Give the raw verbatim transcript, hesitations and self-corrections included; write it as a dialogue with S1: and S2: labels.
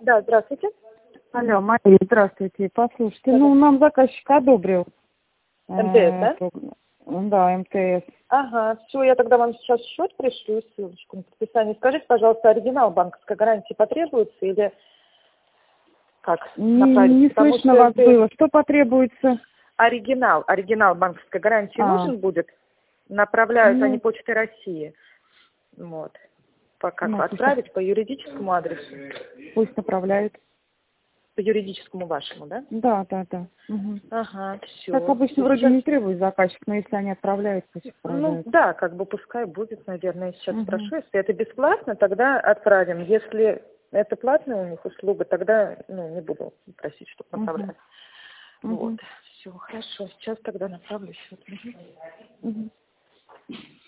S1: Да, здравствуйте.
S2: Алло, Мария, здравствуйте. Послушайте, ну, нам заказчик одобрил.
S1: МТС, да?
S2: Э, Да, МТС.
S1: Ага, все, я тогда вам сейчас счет пришлю, ссылочку на подписание. Скажите, пожалуйста, оригинал банковской гарантии потребуется или как
S2: Не,
S1: направить?
S2: не
S1: Потому
S2: слышно
S1: что
S2: вас
S1: МТС
S2: было. Что потребуется?
S1: оригинал, оригинал банковской гарантии
S2: А,
S1: нужен будет? Направляют они
S2: ну,
S1: Почтой России. Вот. По, как
S2: ну, пусть,
S1: отправить по юридическому адресу?
S2: пусть направляют.
S1: По юридическому вашему, да?
S2: Да, да, да. Угу.
S1: Ага,
S2: Как
S1: все.
S2: обычно, вроде
S1: Сейчас.
S2: не требует заказчик, но если они отправляют, пусть
S1: Ну,
S2: отправляют.
S1: да, как бы пускай будет, наверное, я сейчас
S2: Угу.
S1: спрошу. Если это бесплатно, тогда отправим. Если это платная у них услуга, тогда, ну, не буду просить, чтобы
S2: Угу.
S1: направляли. Вот.
S2: Угу.
S1: Все, хорошо. Сейчас тогда направлю счет.
S2: Угу.